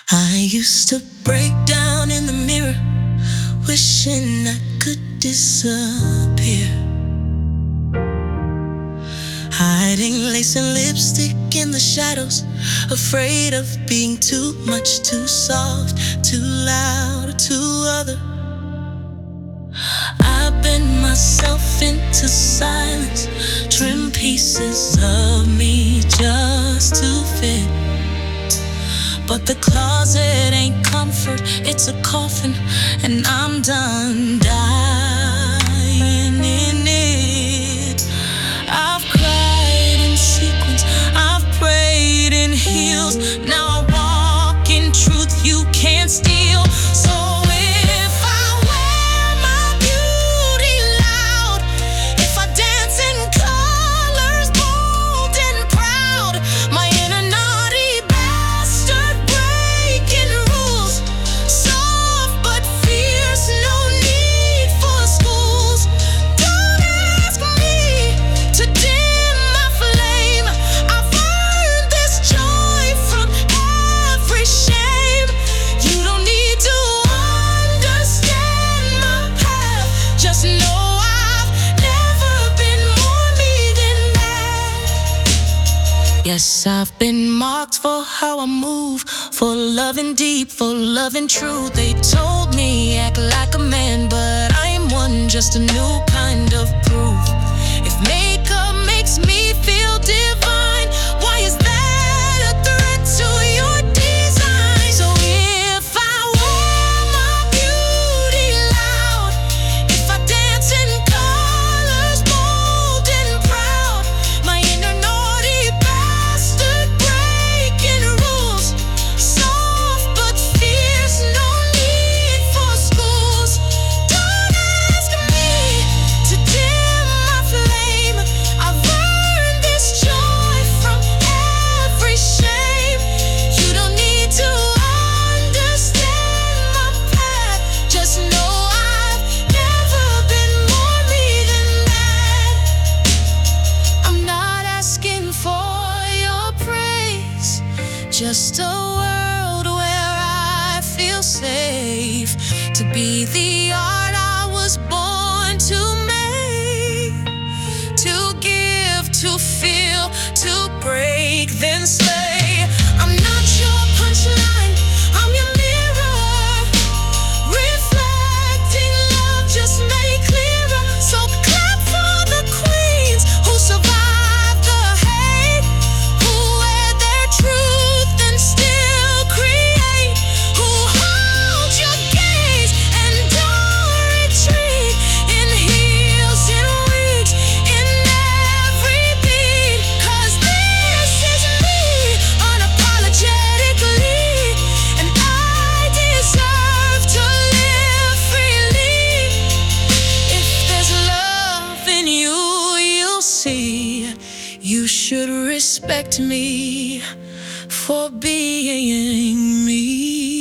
I used to break down in the mirror, wishing I could disappear. Hiding lace and lipstick in the shadows, afraid of being too much, too soft, too loud, or too other. I bend myself into silence, trim pieces of me just to fit. But the closet ain't comfort, it's a coffin, and I'm done dying in it. I've cried in sequins, I've prayed in heels. Now I walk in truth you can't steal. So if I wear my beauty loud, if I dance in colors bold and proud, my inner naughty bastard breaking rules, soft but fierce, no need for schools. Don't ask me to dim my flame. I've earned this joy from every shame. You don't need to understand my path. Just know I've never been more me than that. Yes, I've been marked for how I move, for loving deep, for loving true. They told me act like a man, but I'm one, just a new kind of proof. If makeup makes me feel divine, why is that a threat to your design? So if I wear my beauty loud, if I dance in colors bold and proud, my inner naughty bastard breaking rules, soft but fierce, no need for schools. Don't ask me to dim my flame. I've earned this joy from every shame. You don't need to understand my path. Just know I've never been more me than that. I'm not asking for your praise, just a world where I feel safe to be the art I was born to make, to give, to feel, to break, then slay. I'm not your punchline, I'm your mirror, reflecting love just made clearer. So clap for the queens who survived the hate, who wear their truth and still create, who hold your gaze and don't retreat, in heels, in wigs, in every beat. 'Cause this is me, unapologetically, and I deserve to live freely. If there's love in you, you'll see. You should respect me for being me.